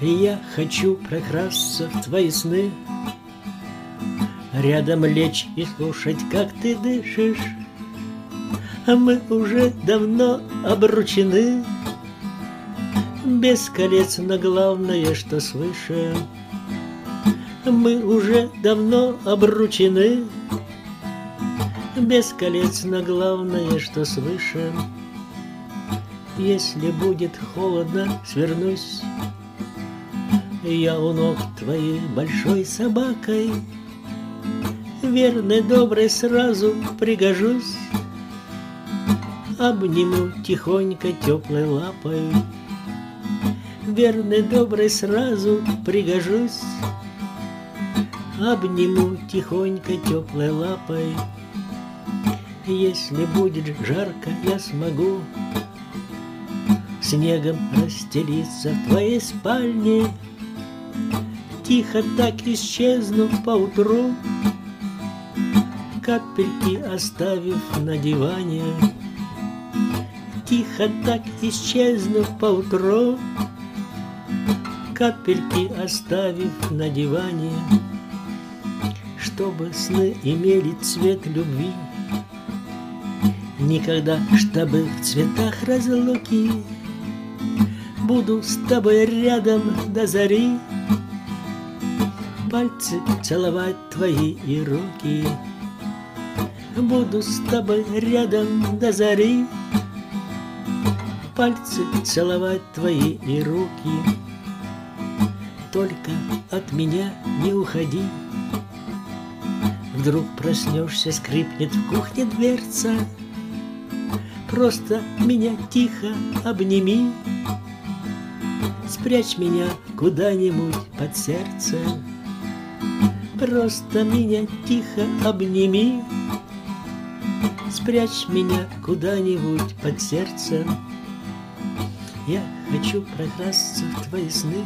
Я хочу прокрасться в твои сны, рядом лечь и слушать, как ты дышишь. А мы уже давно обручены, без колец, но главное, что свыше. Мы уже давно обручены, без колец, но главное, что свыше. Если будет холодно, свернусь я у ног твоей большой собакой, верной, доброй сразу пригожусь, обниму тихонько теплой лапой. Верной, доброй сразу пригожусь, обниму тихонько теплой лапой. Если будет жарко, я смогу снегом расстелиться в твоей спальне, тихо так исчезну поутру, капельки оставив на диване. Тихо так исчезну поутру, капельки оставив на диване, чтобы сны имели цвет любви, никогда, чтобы в цветах разлуки. Буду с тобой рядом до зари, пальцы целовать твои и руки. Буду с тобой рядом до зари, пальцы целовать твои и руки. Только от меня не уходи. Вдруг проснешься, скрипнет в кухне дверца, просто меня тихо обними, спрячь меня куда-нибудь под сердце. Просто меня тихо обними, спрячь меня куда-нибудь под сердце. Я хочу прокрасться в твои сны,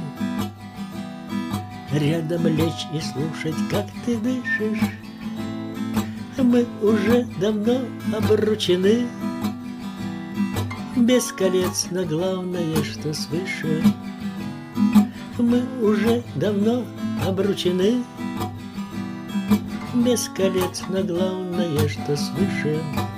рядом лечь и слушать, как ты дышишь. Мы уже давно обручены, без колец, но главное, что свыше. Мы уже давно обручены, без колец, но главное, что свыше.